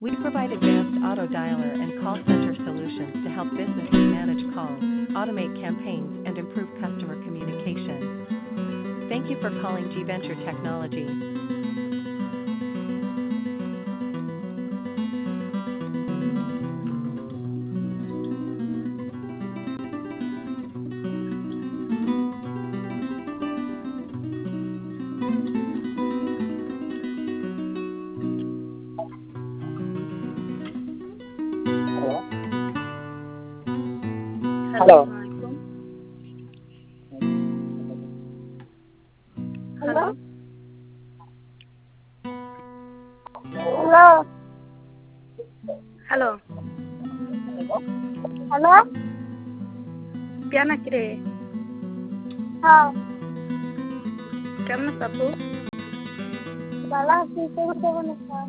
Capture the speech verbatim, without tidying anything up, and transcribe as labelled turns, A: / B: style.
A: We provide advanced auto dialer and call center solutions to help businesses manage calls, automate campaigns, and improve customer communication. Thank you for calling G Venture Technology.
B: Hello.
C: Hello
B: Hello.
C: अस्सलाम hello
B: Hello. Hello.
C: Hello
B: Hello.
C: प्याना किरे
B: हाँ.
C: केमन सपू
B: बाला सीते को तो बना